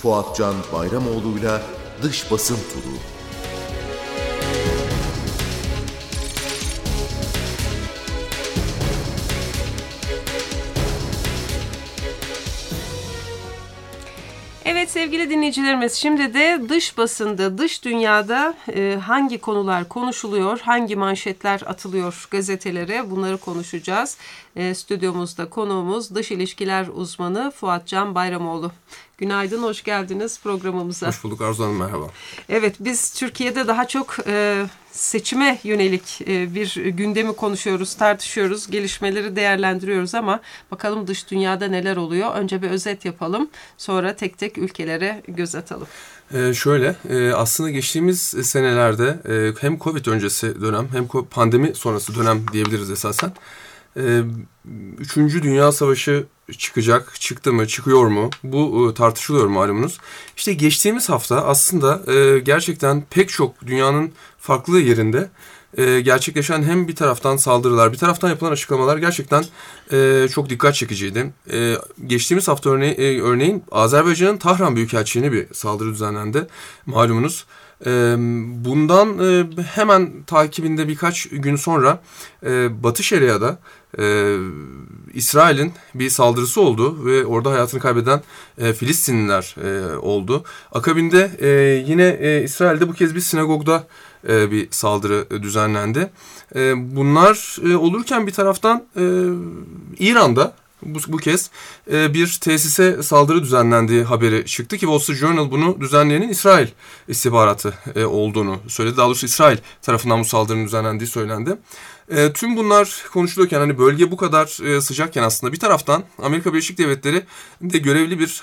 Fuatcan Bayramoğlu'yla Dış Basın Turu. Evet sevgili dinleyicilerimiz, şimdi de dış basında, dış dünyada hangi konular konuşuluyor, hangi manşetler atılıyor gazetelere, bunları konuşacağız. Stüdyomuzda konuğumuz dış ilişkiler uzmanı Fuatcan Bayramoğlu. Günaydın, hoş geldiniz programımıza. Hoş bulduk Arzu Hanım, merhaba. Evet, biz Türkiye'de daha çok seçime yönelik bir gündemi konuşuyoruz, tartışıyoruz, gelişmeleri değerlendiriyoruz ama bakalım dış dünyada neler oluyor. Önce bir özet yapalım, sonra tek tek ülkelere göz atalım. Aslında geçtiğimiz senelerde hem Covid öncesi dönem hem pandemi sonrası dönem diyebiliriz esasen. Üçüncü Dünya Savaşı çıktı mı, çıkıyor mu? Bu tartışılıyor malumunuz. İşte geçtiğimiz hafta aslında gerçekten pek çok dünyanın farklı yerinde gerçekleşen hem bir taraftan saldırılar, bir taraftan yapılan açıklamalar gerçekten çok dikkat çekiciydi. Geçtiğimiz hafta örneğin Azerbaycan'ın Tahran Büyükelçiliğine bir saldırı düzenlendi malumunuz. Bundan hemen takibinde birkaç gün sonra Batı Şeria'da İsrail'in bir saldırısı oldu ve orada hayatını kaybeden Filistinliler oldu. Akabinde yine İsrail'de bu kez bir sinagogda bir saldırı düzenlendi. Bunlar olurken bir taraftan İran'da bu kez bir tesise saldırı düzenlendiği haberi çıktı ki Wall Street Journal bunu düzenleyenin İsrail istihbaratı olduğunu söyledi. Daha doğrusu İsrail tarafından bu saldırının düzenlendiği söylendi. Tüm bunlar konuşulurken hani bölge bu kadar sıcakken aslında bir taraftan Amerika Birleşik Devletleri de görevli bir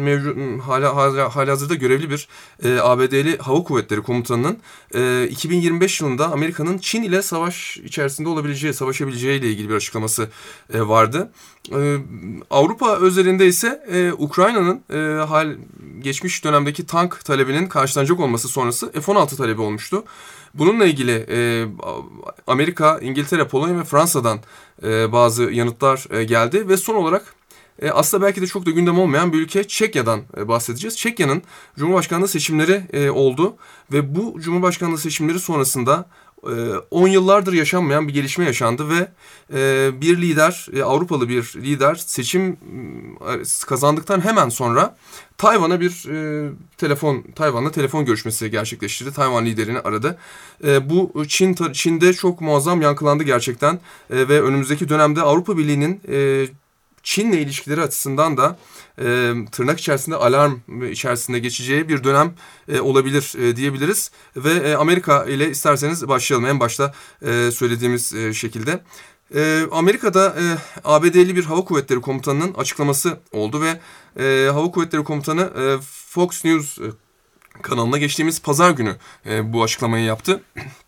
halihazırda görevli bir ABD'li Hava Kuvvetleri Komutanı'nın 2025 yılında Amerika'nın Çin ile savaş içerisinde savaşabileceği ile ilgili bir açıklaması vardı. Avrupa özelinde ise Ukrayna'nın geçmiş dönemdeki tank talebinin karşılanacak olması sonrası F-16 talebi olmuştu. Bununla ilgili Amerika, İngiltere, Polonya ve Fransa'dan bazı yanıtlar geldi ve son olarak aslında belki de çok da gündem olmayan bir ülke Çekya'dan bahsedeceğiz. Çekya'nın Cumhurbaşkanlığı seçimleri oldu ve bu Cumhurbaşkanlığı seçimleri sonrasında 10 yıllardır yaşanmayan bir gelişme yaşandı ve bir lider, Avrupalı bir lider seçim kazandıktan hemen sonra Tayvan'a Tayvan'la telefon görüşmesi gerçekleştirdi. Tayvan liderini aradı. Bu Çin'de çok muazzam yankılandı gerçekten ve önümüzdeki dönemde Avrupa Birliği'nin Çin'le ilişkileri açısından da tırnak içerisinde alarm içerisinde geçeceği bir dönem olabilir diyebiliriz. Ve Amerika ile isterseniz başlayalım en başta söylediğimiz şekilde. Amerika'da ABD'li bir Hava Kuvvetleri Komutanı'nın açıklaması oldu ve Hava Kuvvetleri Komutanı Fox News kanalına geçtiğimiz pazar günü bu açıklamayı yaptı.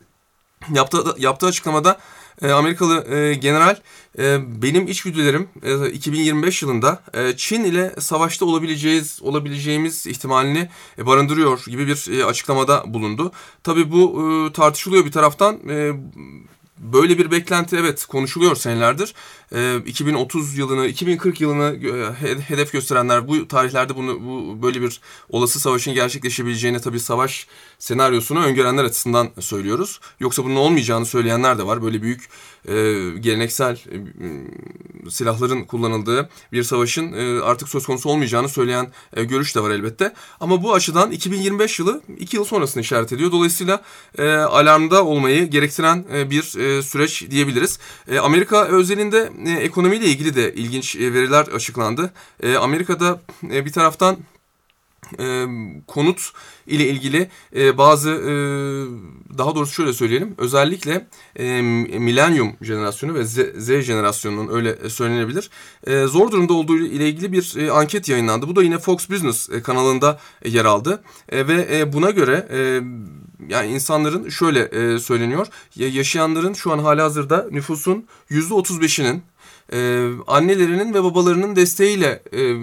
Yaptığı açıklamada Amerikalı general benim içgüdülerim 2025 yılında Çin ile savaşta olabileceğimiz ihtimalini barındırıyor gibi bir açıklamada bulundu. Tabii bu tartışılıyor bir taraftan. Böyle bir beklenti evet konuşuluyor senelerdir. 2030 yılını, 2040 yılını hedef gösterenler bu tarihlerde böyle bir olası savaşın gerçekleşebileceğini tabii savaş senaryosunu öngörenler açısından söylüyoruz. Yoksa bunun olmayacağını söyleyenler de var. Böyle büyük geleneksel silahların kullanıldığı bir savaşın artık söz konusu olmayacağını söyleyen görüş de var elbette. Ama bu açıdan 2025 yılı 2 yıl sonrasını işaret ediyor. Dolayısıyla alarmda olmayı gerektiren bir süreç diyebiliriz. Amerika özelinde ekonomiyle ilgili de ilginç veriler açıklandı. Amerika'da bir taraftan konut ile ilgili bazı daha doğrusu şöyle söyleyelim özellikle milenyum jenerasyonu ve Z jenerasyonunun öyle söylenebilir zor durumda olduğu ile ilgili bir anket yayınlandı. Bu da yine Fox Business kanalında yer aldı ve buna göre yani insanların şöyle söyleniyor yaşayanların şu an halihazırda nüfusun %35'inin annelerinin ve babalarının desteğiyle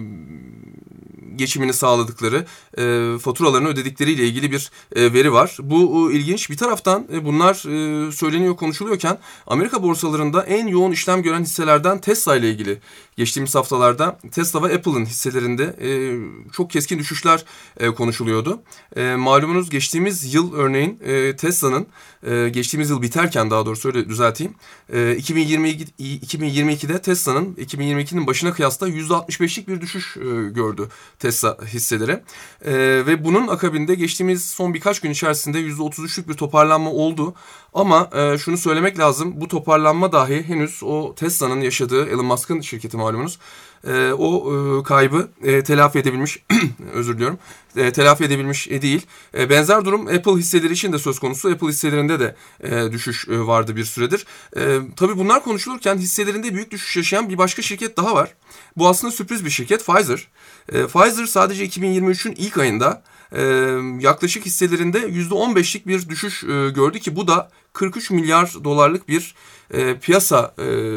geçimini sağladıkları, faturalarını ödedikleriyle ilgili bir veri var. Bu ilginç. Bir taraftan bunlar söyleniyor, konuşuluyorken Amerika borsalarında en yoğun işlem gören hisselerden Tesla ile ilgili geçtiğimiz haftalarda Tesla ve Apple'ın hisselerinde çok keskin düşüşler konuşuluyordu. Malumunuz geçtiğimiz yıl örneğin Tesla'nın geçtiğimiz yıl biterken, daha doğrusu öyle düzelteyim, 2022'de Tesla'nın 2022'nin başına kıyasla %65'lik bir düşüş gördü Tesla hisseleri. Ve bunun akabinde geçtiğimiz son birkaç gün içerisinde %33'lük bir toparlanma oldu. Ama şunu söylemek lazım, bu toparlanma dahi henüz o Tesla'nın yaşadığı, Elon Musk'ın şirketi malumunuz, o kaybı telafi edebilmiş, özür diliyorum, telafi edebilmiş değil. Benzer durum Apple hisseleri için de söz konusu. Apple hisselerinde de düşüş vardı bir süredir. Tabii bunlar konuşulurken hisselerinde büyük düşüş yaşayan bir başka şirket daha var. Bu aslında sürpriz bir şirket, Pfizer. Pfizer sadece 2023'ün ilk ayında yaklaşık hisselerinde %15'lik bir düşüş gördü ki bu da 43 milyar dolarlık bir piyasa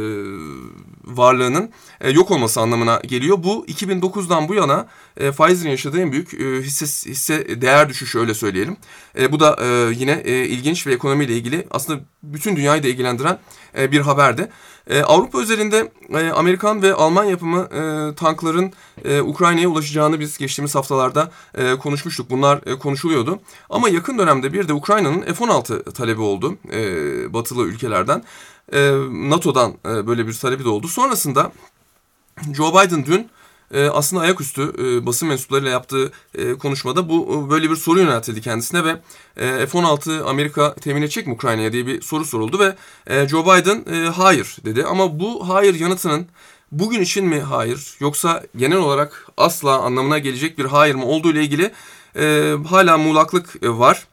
varlığının yok olması anlamına geliyor. Bu 2009'dan bu yana Pfizer'in yaşadığı en büyük hisse değer düşüşü, öyle söyleyelim. Bu da yine ilginç ve ekonomiyle ilgili aslında bütün dünyayı da ilgilendiren bir haberdi. Avrupa özelinde Amerikan ve Alman yapımı tankların Ukrayna'ya ulaşacağını biz geçtiğimiz haftalarda konuşmuştuk. Bunlar konuşuluyordu. Ama yakın dönemde bir de Ukrayna'nın F-16 talebi oldu batılı ülkelerden. NATO'dan böyle bir talebi de oldu. Sonrasında Joe Biden dün aslında ayaküstü basın mensuplarıyla yaptığı konuşmada böyle bir soru yöneltildi kendisine ve F-16 Amerika temin edecek mi Ukrayna'ya diye bir soru soruldu ve Joe Biden hayır dedi. Ama bu hayır yanıtının bugün için mi hayır, yoksa genel olarak asla anlamına gelecek bir hayır mı olduğu ile ilgili hala muğlaklık var.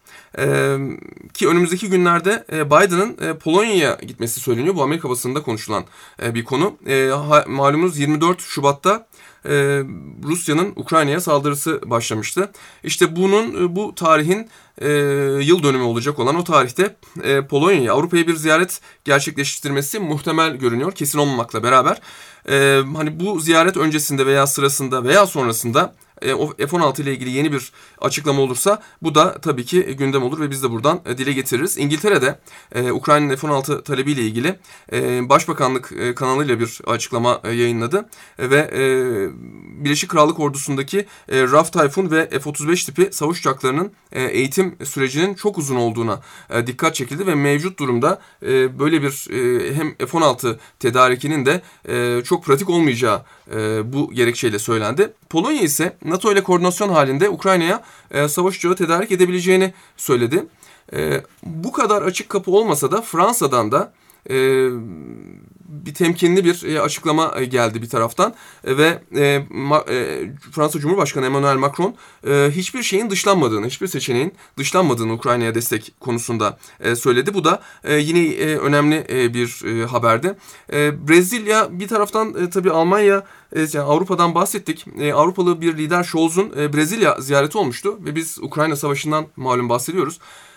Ki önümüzdeki günlerde Biden'ın Polonya'ya gitmesi söyleniyor. Bu Amerika basınında konuşulan bir konu. Malumunuz 24 Şubat'ta Rusya'nın Ukrayna'ya saldırısı başlamıştı. İşte bu tarihin yıl dönümü olacak olan o tarihte Polonya'ya, Avrupa'ya bir ziyaret gerçekleştirmesi muhtemel görünüyor. Kesin olmamakla beraber. Hani bu ziyaret öncesinde veya sırasında veya sonrasında o F-16 ile ilgili yeni bir açıklama olursa bu da tabii ki gündem olur ve biz de buradan dile getiririz. İngiltere'de Ukrayna'nın F-16 talebiyle ilgili Başbakanlık kanalıyla bir açıklama yayınladı ve Birleşik Krallık Ordusu'ndaki RAF Typhoon ve F-35 tipi savaş uçaklarının eğitim sürecinin çok uzun olduğuna dikkat çekildi ve mevcut durumda böyle bir hem F-16 tedarikinin de çok pratik olmayacağı bu gerekçeyle söylendi. Polonya ise NATO ile koordinasyon halinde Ukrayna'ya savaş uçağı tedarik edebileceğini söyledi. Bu kadar açık kapı olmasa da Fransa'dan da bir temkinli bir açıklama geldi bir taraftan ve Fransa Cumhurbaşkanı Emmanuel Macron hiçbir şeyin dışlanmadığını, hiçbir seçeneğin dışlanmadığını Ukrayna'ya destek konusunda söyledi. Bu da yine önemli bir haberdi. Brezilya bir taraftan tabii Almanya, yani Avrupa'dan bahsettik. Avrupalı bir lider Scholz'un Brezilya ziyareti olmuştu ve biz Ukrayna Savaşı'ndan malum bahsediyoruz.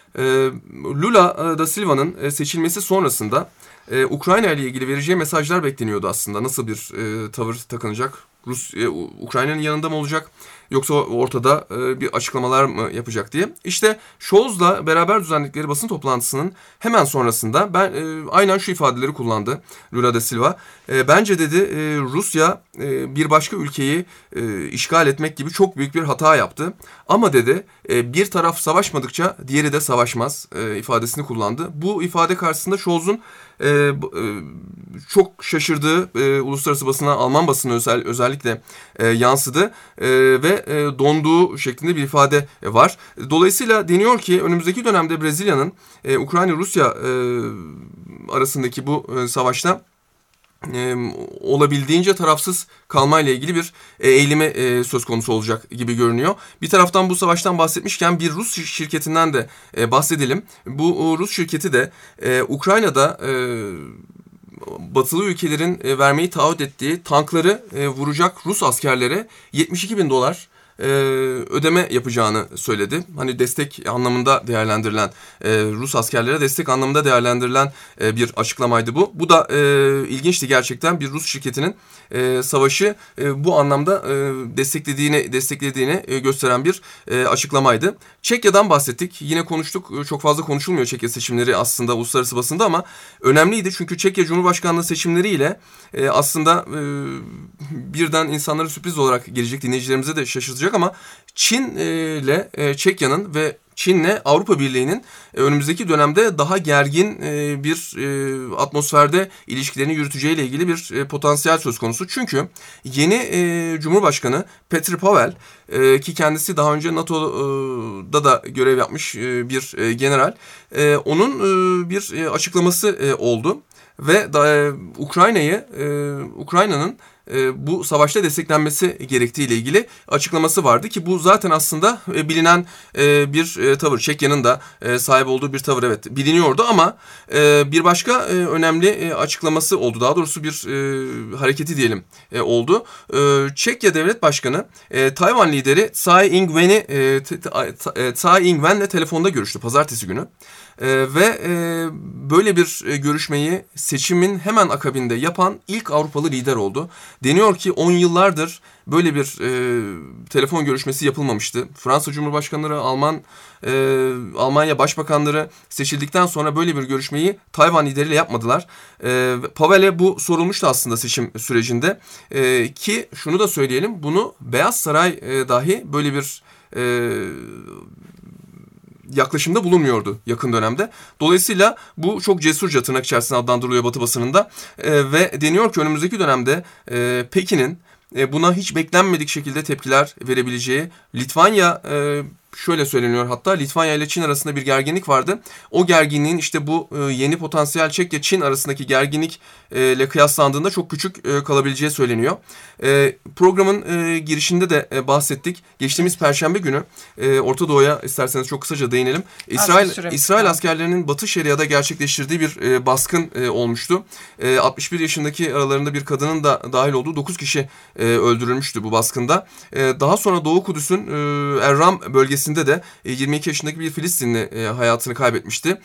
Lula da Silva'nın seçilmesi sonrasında Ukrayna ile ilgili vereceği mesajlar bekleniyordu aslında. Nasıl bir tavır takınacak? Ukrayna'nın yanında mı olacak? Yoksa ortada bir açıklamalar mı yapacak diye. İşte Scholz'la beraber düzenledikleri basın toplantısının hemen sonrasında aynen şu ifadeleri kullandı Lula da Silva. Bence dedi Rusya bir başka ülkeyi işgal etmek gibi çok büyük bir hata yaptı. Ama dedi bir taraf savaşmadıkça diğeri de savaşmaz ifadesini kullandı. Bu ifade karşısında Scholz'un çok şaşırdığı uluslararası basına, Alman basına özellikle yansıdı ve donduğu şeklinde bir ifade var. Dolayısıyla deniyor ki önümüzdeki dönemde Brezilya'nın Ukrayna-Rusya arasındaki bu savaşta olabildiğince tarafsız kalmayla ilgili bir eğilimi söz konusu olacak gibi görünüyor. Bir taraftan bu savaştan bahsetmişken bir Rus şirketinden de bahsedelim. Bu Rus şirketi de Ukrayna'da batılı ülkelerin vermeyi taahhüt ettiği tankları vuracak Rus askerlere $72.000 ödeme yapacağını söyledi. Hani destek anlamında değerlendirilen, Rus askerlere destek anlamında değerlendirilen bir açıklamaydı bu. Bu da ilginçti gerçekten, bir Rus şirketinin savaşı bu anlamda desteklediğini gösteren bir açıklamaydı. Çekya'dan bahsettik. Yine konuştuk. Çok fazla konuşulmuyor Çekya seçimleri aslında uluslararası basında ama önemliydi. Çünkü Çekya Cumhurbaşkanlığı seçimleriyle aslında birden insanlara sürpriz olarak gelecek, dinleyicilerimize de şaşırtacak ama Çin ile Çekya'nın ve Çin'le Avrupa Birliği'nin önümüzdeki dönemde daha gergin bir atmosferde ilişkilerini yürüteceğiyle ilgili bir potansiyel söz konusu. Çünkü yeni Cumhurbaşkanı Petr Pavel, ki kendisi daha önce NATO'da da görev yapmış bir general, onun bir açıklaması oldu ve Ukrayna'nın bu savaşta desteklenmesi gerektiğiyle ilgili açıklaması vardı ki bu zaten aslında bilinen bir tavır. Çekya'nın da sahip olduğu bir tavır, evet, biliniyordu ama bir başka önemli açıklaması oldu. Daha doğrusu bir hareketi diyelim oldu. Çekya Devlet Başkanı Tayvan lideri Tsai Ing-wen'le telefonda görüştü pazartesi günü. Ve böyle bir görüşmeyi seçimin hemen akabinde yapan ilk Avrupalı lider oldu. Deniyor ki 10 yıllardır böyle bir telefon görüşmesi yapılmamıştı. Fransa Cumhurbaşkanları, Almanya Başbakanları seçildikten sonra böyle bir görüşmeyi Tayvan lideriyle yapmadılar. Pavel'e bu sorulmuştu aslında seçim sürecinde. Ki şunu da söyleyelim, bunu Beyaz Saray dahi böyle bir yaklaşımda bulunmuyordu yakın dönemde. Dolayısıyla bu çok cesurca, tırnak içerisinde adlandırılıyor Batı basınında. Ve deniyor ki önümüzdeki dönemde Pekin'in buna hiç beklenmedik şekilde tepkiler verebileceği, Litvanya, şöyle söyleniyor hatta, Litvanya ile Çin arasında bir gerginlik vardı. O gerginliğin işte bu yeni potansiyel Çekya-Çin arasındaki gerginlikle kıyaslandığında çok küçük kalabileceği söyleniyor. Programın girişinde de bahsettik. Geçtiğimiz Perşembe günü Orta Doğu'ya isterseniz çok kısaca değinelim. İsrail askerlerinin Batı Şeria'da gerçekleştirdiği bir baskın olmuştu. 61 yaşındaki aralarında bir kadının da dahil olduğu 9 kişi öldürülmüştü bu baskında. Daha sonra Doğu Kudüs'ün Erram bölgesinde de 22 yaşındaki bir Filistinli hayatını kaybetmişti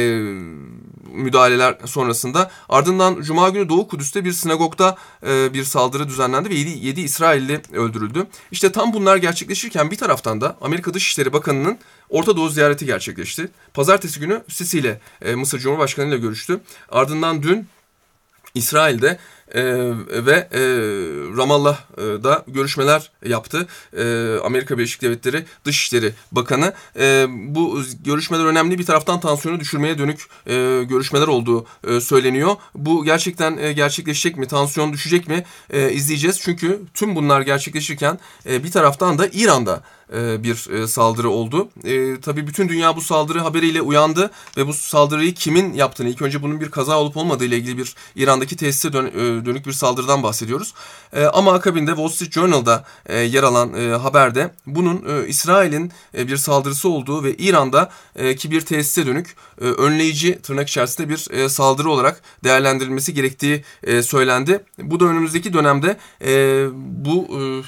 müdahaleler sonrasında. Ardından Cuma günü Doğu Kudüs'te bir sinagogda bir saldırı düzenlendi ve 7 İsrailli öldürüldü. İşte tam bunlar gerçekleşirken bir taraftan da Amerika Dışişleri Bakanı'nın Orta Doğu ziyareti gerçekleşti. Pazartesi günü Sisi ile Mısır Cumhurbaşkanı ile görüştü. Ardından dün İsrail'de ve Ramallah'da görüşmeler yaptı. Amerika Birleşik Devletleri Dışişleri Bakanı. Bu görüşmeler önemli. Bir taraftan tansiyonu düşürmeye dönük görüşmeler olduğu söyleniyor. Bu gerçekten gerçekleşecek mi? Tansiyon düşecek mi? İzleyeceğiz. Çünkü tüm bunlar gerçekleşirken bir taraftan da İran'da bir saldırı oldu. Tabii bütün dünya bu saldırı haberiyle uyandı ve bu saldırıyı kimin yaptığını, ilk önce bunun bir kaza olup olmadığı ile ilgili bir İran'daki tesise dönük bir saldırıdan bahsediyoruz. Ama akabinde Wall Street Journal'da yer alan haberde bunun İsrail'in bir saldırısı olduğu ve İran'da ki bir tesise dönük önleyici, tırnak içerisinde bir saldırı olarak değerlendirilmesi gerektiği söylendi. Bu da önümüzdeki dönemde bu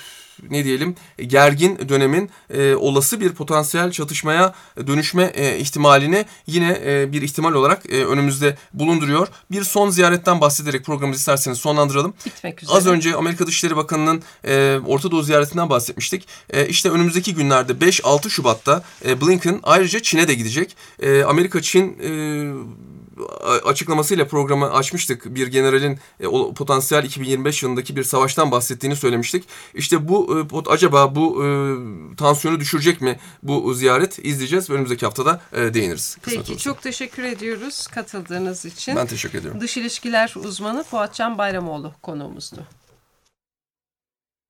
gergin dönemin olası bir potansiyel çatışmaya dönüşme ihtimalini yine bir ihtimal olarak önümüzde bulunduruyor. Bir son ziyaretten bahsederek programımızı isterseniz sonlandıralım. Bitmek üzere. Az önce Amerika Dışişleri Bakanı'nın Orta Doğu ziyaretinden bahsetmiştik. İşte önümüzdeki günlerde 5-6 Şubat'ta Blinken ayrıca Çin'e de gidecek. Amerika-Çin açıklamasıyla programı açmıştık. Bir generalin potansiyel 2025 yılındaki bir savaştan bahsettiğini söylemiştik. İşte bu acaba bu tansiyonu düşürecek mi bu ziyaret? İzleyeceğiz ve önümüzdeki haftada değiniriz. Peki, çok teşekkür ediyoruz katıldığınız için. Ben teşekkür ediyorum. Dış ilişkiler uzmanı Fuatcan Bayramoğlu konuğumuzdu.